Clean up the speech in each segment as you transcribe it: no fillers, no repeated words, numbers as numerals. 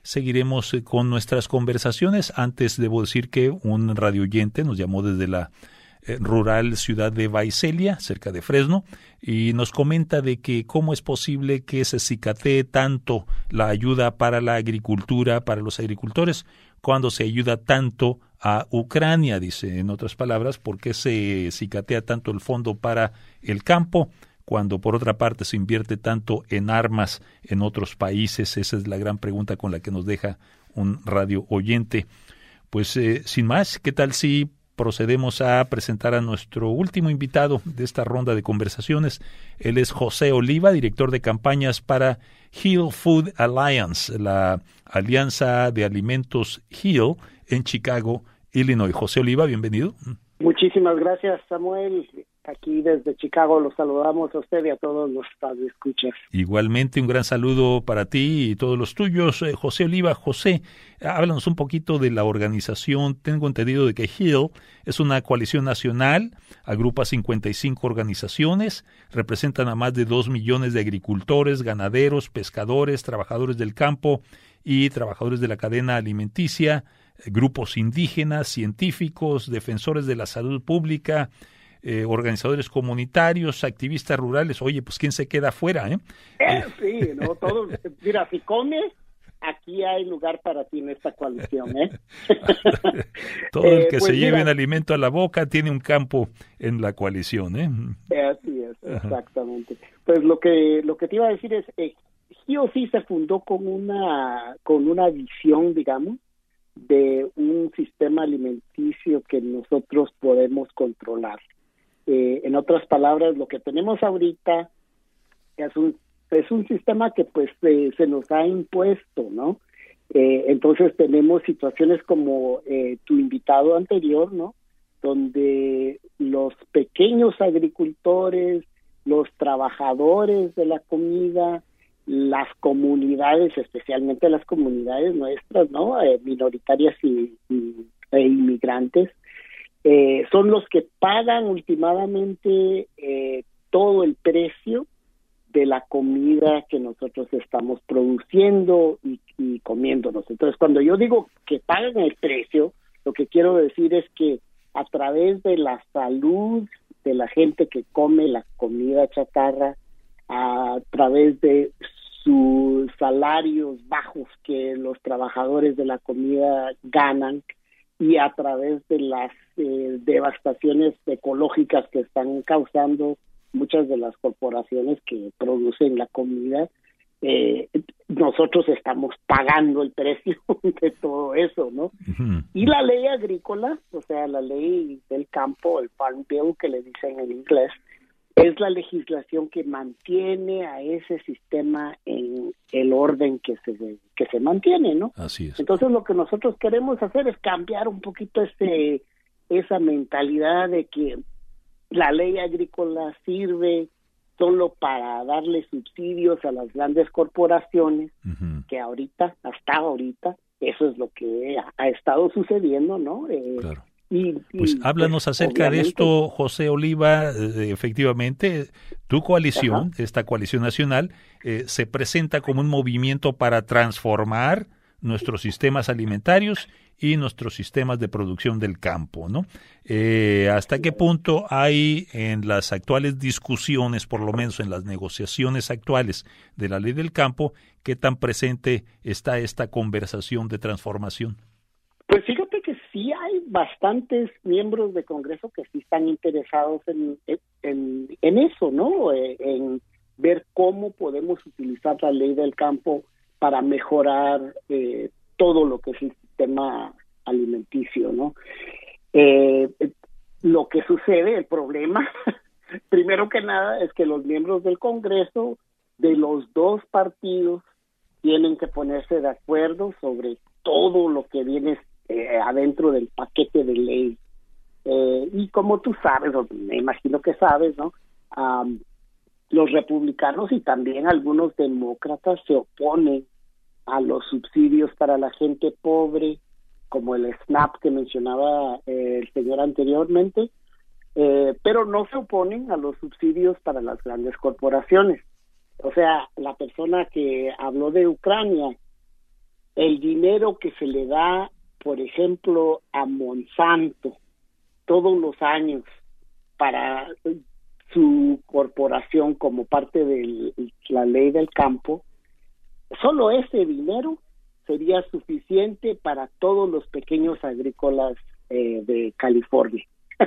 seguiremos con nuestras conversaciones. Antes debo decir que un radioyente nos llamó desde la rural ciudad de Visalia, cerca de Fresno, y nos comenta de que cómo es posible que se cicatee tanto la ayuda para la agricultura, para los agricultores, cuando se ayuda tanto a Ucrania, dice, en otras palabras, ¿por qué se cicatea tanto el fondo para el campo, cuando por otra parte se invierte tanto en armas en otros países? Esa es la gran pregunta con la que nos deja un radio oyente. Pues sin más, ¿qué tal si procedemos a presentar a nuestro último invitado de esta ronda de conversaciones? Él es José Oliva, director de campañas para Hill Food Alliance, la alianza de alimentos Hill en Chicago, Illinois. José Oliva, bienvenido. Muchísimas gracias, Samuel. Aquí desde Chicago los saludamos a usted y a todos los radioescuchas. Igualmente, un gran saludo para ti y todos los tuyos, José Oliva. José, háblanos un poquito de la organización. Tengo entendido de que Hill es una coalición nacional, agrupa 55 organizaciones, representan a más de 2 millones de agricultores, ganaderos, pescadores, trabajadores del campo y trabajadores de la cadena alimenticia, grupos indígenas, científicos, defensores de la salud pública, organizadores comunitarios, activistas rurales. Oye, pues ¿quién se queda afuera? Sí, no, todos. Mira, si comes, aquí hay lugar para ti en esta coalición, Todo el que pues se lleve un alimento a la boca tiene un campo en la coalición, Así es, exactamente. Pues lo que te iba a decir es, GOC se fundó con una visión, digamos, de un sistema alimenticio que nosotros podemos controlar. En otras palabras, lo que tenemos ahorita es un sistema que pues se nos ha impuesto, ¿no? Entonces tenemos situaciones como tu invitado anterior, ¿no? Donde los pequeños agricultores, los trabajadores de la comida, las comunidades, especialmente las comunidades nuestras, ¿no? Minoritarias e inmigrantes, son los que pagan últimamente todo el precio de la comida que nosotros estamos produciendo y comiéndonos. Entonces, cuando yo digo que pagan el precio, lo que quiero decir es que a través de la salud de la gente que come la comida chatarra, a través de sus salarios bajos que los trabajadores de la comida ganan, y a través de las devastaciones ecológicas que están causando muchas de las corporaciones que producen la comida, nosotros estamos pagando el precio de todo eso, ¿no? Uh-huh. Y la ley agrícola, o sea, la ley del campo, el Farm Bill que le dicen en inglés, es la legislación que mantiene a ese sistema en el orden que se mantiene, ¿no? Así es. Entonces lo que nosotros queremos hacer es cambiar un poquito esa mentalidad de que la ley agrícola sirve solo para darle subsidios a las grandes corporaciones, uh-huh, que hasta ahorita, eso es lo que ha estado sucediendo, ¿no? Claro. Pues háblanos acerca de esto, José Oliva. Efectivamente, tu coalición, ajá, esta coalición nacional, se presenta como un movimiento para transformar nuestros sistemas alimentarios y nuestros sistemas de producción del campo, ¿no? ¿Hasta qué punto hay en las actuales discusiones, por lo menos en las negociaciones actuales de la ley del campo, qué tan presente está esta conversación de transformación? Pues fíjate que sí hay bastantes miembros de Congreso que sí están interesados en eso, ¿no? En ver cómo podemos utilizar la ley del campo para mejorar todo lo que es el sistema alimenticio, ¿no? Lo que sucede, el problema, primero que nada, es que los miembros del Congreso de los dos partidos tienen que ponerse de acuerdo sobre todo lo que viene adentro del paquete de ley. Y como tú sabes, o me imagino que sabes, ¿no? Los republicanos y también algunos demócratas se oponen a los subsidios para la gente pobre, como el SNAP que mencionaba el señor anteriormente, pero no se oponen a los subsidios para las grandes corporaciones. O sea, la persona que habló de Ucrania el dinero que se le da, por ejemplo, a Monsanto todos los años para su corporación como parte de la ley del campo, solo ese dinero sería suficiente para todos los pequeños agrícolas de California.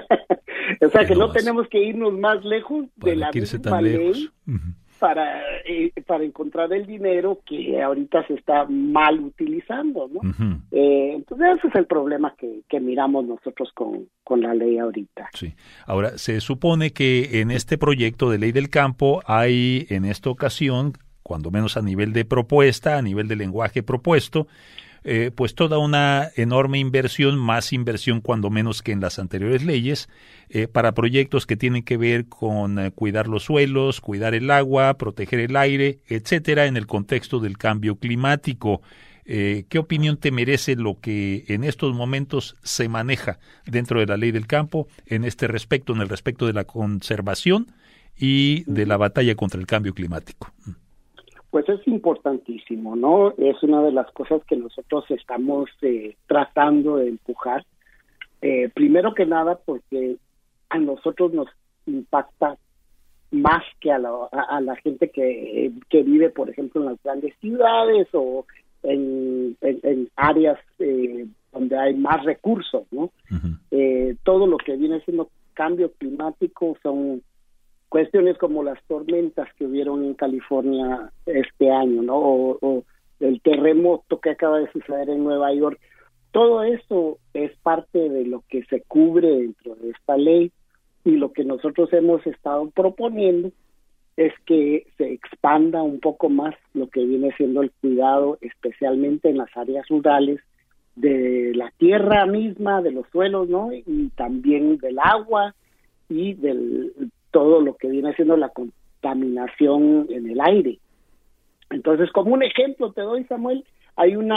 O sea que no tenemos que irnos más lejos de la misma ley para encontrar el dinero que ahorita se está mal utilizando, ¿no? Entonces ese es el problema que miramos nosotros con la ley ahorita. Sí. Ahora, se supone que en este proyecto de ley del campo hay en esta ocasión, cuando menos a nivel de propuesta, a nivel de lenguaje propuesto, pues toda una enorme inversión, más inversión cuando menos que en las anteriores leyes, para proyectos que tienen que ver con cuidar los suelos, cuidar el agua, proteger el aire, etcétera, en el contexto del cambio climático. ¿Qué opinión te merece lo que en estos momentos se maneja dentro de la ley del campo en este respecto, en el respecto de la conservación y de la batalla contra el cambio climático? Pues es importantísimo, ¿no? Es una de las cosas que nosotros estamos tratando de empujar. Primero que nada porque a nosotros nos impacta más que a la gente que vive, por ejemplo, en las grandes ciudades o en áreas donde hay más recursos, ¿no? Todo lo que viene siendo cambio climático son cuestiones como las tormentas que hubieron en California este año, ¿no? O el terremoto que acaba de suceder en Nueva York. Todo eso es parte de lo que se cubre dentro de esta ley, y lo que nosotros hemos estado proponiendo es que se expanda un poco más lo que viene siendo el cuidado, especialmente en las áreas rurales, de la tierra misma, de los suelos, ¿no? Y también del agua y del todo lo que viene siendo la contaminación en el aire. Entonces, como un ejemplo te doy, Samuel, hay un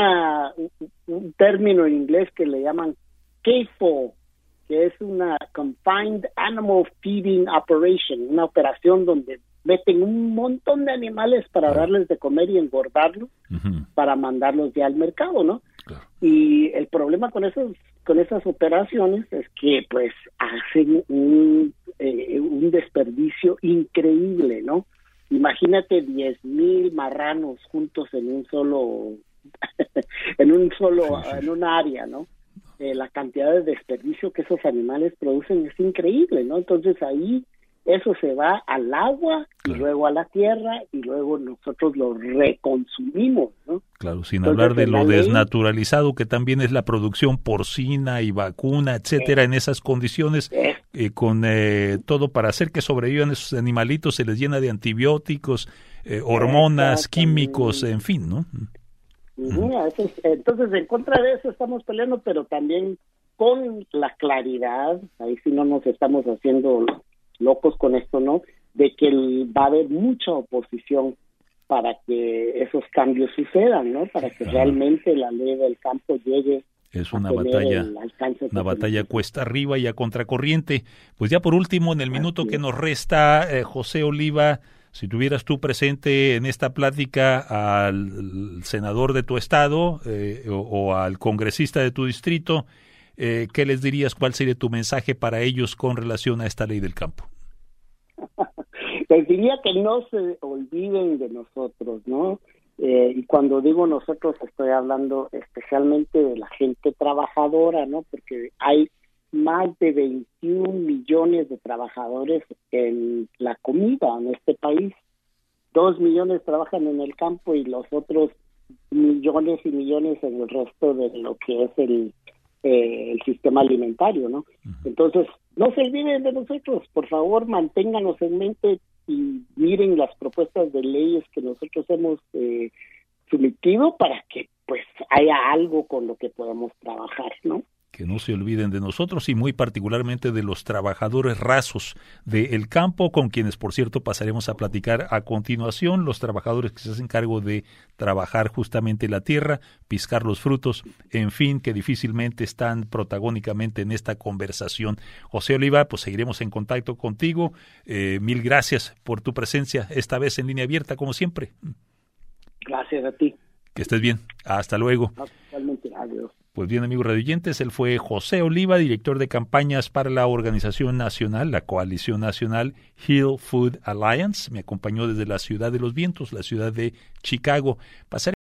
término en inglés que le llaman CAFO, que es una Confined Animal Feeding Operation, una operación donde meten un montón de animales para darles de comer y engordarlos para mandarlos ya al mercado, ¿no? Claro. Y el problema con esas operaciones es que pues hacen un desperdicio increíble, ¿no? Imagínate 10,000 marranos juntos en un área, ¿no? La cantidad de desperdicio que esos animales producen es increíble, ¿no? Entonces ahí eso se va al agua y luego a la tierra y luego nosotros lo reconsumimos, ¿no? Claro, sin hablar de lo desnaturalizado que también es la producción porcina y vacuna, etcétera, en esas condiciones, con todo para hacer que sobrevivan esos animalitos, se les llena de antibióticos, hormonas, químicos, en fin, ¿no? Entonces, en contra de eso estamos peleando, pero también con la claridad, ahí sí no nos estamos haciendo locos con esto, ¿no? De que va a haber mucha oposición para que esos cambios sucedan, ¿no? Para que realmente la ley del campo llegue. Es una batalla cuesta arriba y a contracorriente. Pues ya por último, en el minuto que nos resta, José Oliva, si tuvieras tú presente en esta plática al senador de tu estado o al congresista de tu distrito, ¿qué les dirías? ¿Cuál sería tu mensaje para ellos con relación a esta ley del campo? Les diría que no se olviden de nosotros, ¿no? Y cuando digo nosotros estoy hablando especialmente de la gente trabajadora, ¿no? Porque hay más de 21 millones de trabajadores en la comida en este país. 2 millones trabajan en el campo y los otros millones y millones en el resto de lo que es el sistema alimentario, ¿no? Entonces, no se olviden de nosotros, por favor, manténganos en mente y miren las propuestas de leyes que nosotros hemos sometido para que pues haya algo con lo que podamos trabajar, ¿no? Que no se olviden de nosotros y muy particularmente de los trabajadores rasos del campo, con quienes, por cierto, pasaremos a platicar a continuación, los trabajadores que se hacen cargo de trabajar justamente la tierra, piscar los frutos, en fin, que difícilmente están protagónicamente en esta conversación. José Oliva, pues seguiremos en contacto contigo. Mil gracias por tu presencia, esta vez en Línea Abierta, como siempre. Gracias a ti. Que estés bien. Hasta luego. Totalmente. Adiós. Pues bien, amigos radioyentes, él fue José Oliva, director de campañas para la organización nacional, la coalición nacional Hill Food Alliance. Me acompañó desde la Ciudad de los Vientos, la ciudad de Chicago.